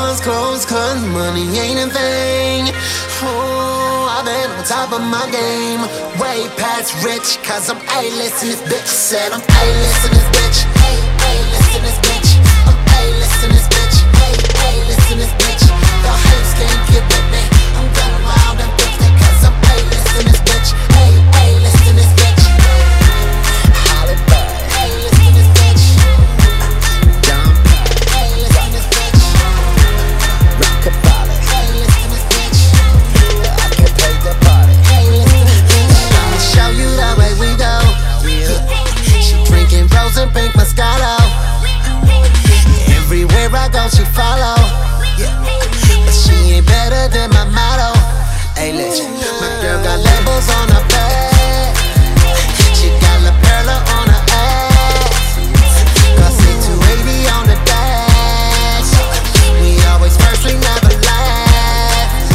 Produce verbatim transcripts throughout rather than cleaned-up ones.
cars, clothes, cause money ain't a thing. Oh, I've been on top of my game, way past rich, cause I'm A-list in this bitch. Said I'm A-list in this bitch. A-list in this bitch. I'm A-list in this bitch. A-list in this bitch. The haters can't get with me. I'm going wild and fifty, cause I'm A-list in this bitch. A-list in this bitch. Hollywood. A-list in this bitch. Dumb A-list in this bitch. Rockabilly. A-list in this bitch. I can pay the party. A-list in this bitch. I'ma show you the way we go. She drinking rose and pink Moscato. Everywhere I go, she follow. But she ain't better than my motto. Hey, listen, my girl got labels on her back. She got La Perla on her ass. Got C two eighty on the dash. We always first, we never last.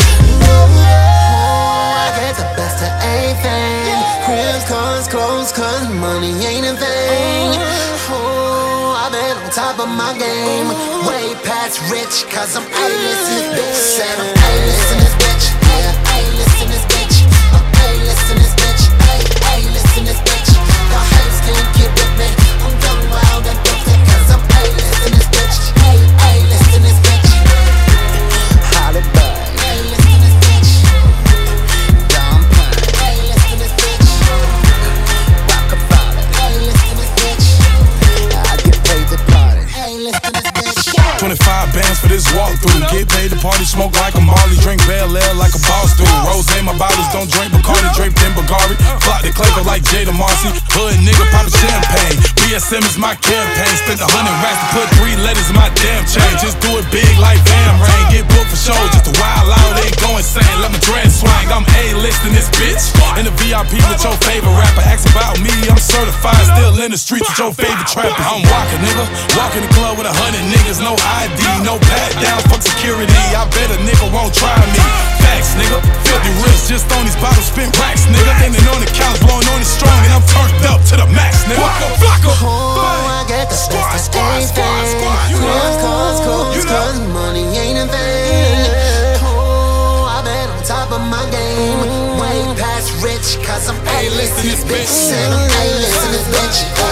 Oh, I get the best of everything. Cribs, cars, clothes, cause money ain't a thing. Oh, I've been on top of my game, way past rich, cause I'm A-list in this bitch. Said I'm A-list in this bitch. Yeah, A-list in this bitch. I'm A-list in this bitch. A-list in this bitch. The haters can't get with me. I'm going wild and fifty, cause I'm A-list in this bitch. A-list in this bitch. Hollywood. A-list in this bitch. Dumb A-list in this bitch. Rockabilly. A-list in this bitch. I get paid to party. A-list in this bitch. twenty-five bands for this walkthrough. Get paid to party, smoke like a Marley, drink Bel Air like a boss do. Rose, my bottles don't drink Bacardi, draped in Bulgari. Flock the Clayco like Jada Marcy. Hood nigga poppin' champagne. B S M is my campaign. Spent a hundred racks to put three letters in my damn chain. Just do it big like Van Rain. Get booked for shows just to wild out, ain't go insane. Let my dread swing. I'm A-list in this bitch. In the V I P with your favorite rapper. Ask about me, I'm certified. Still in the streets with your favorite trapper. I'm walking, nigga. Walk in the club with a hundred niggas. No I D, no pat down, fuck security. I bet a nigga won't try me. Facts, nigga. Filthy wrists just on these bottles, spin racks, nigga. Leaning on the couch, blowing on it strong, and I'm turned up to the max, nigga. Flocka, Oh, I get the best of everything. Cribs, cars, clothes, cause money ain't a thing. Oh, I've been on top of my game, way past rich, cause I'm A-list in this bitch. Said I'm A-list in this bitch.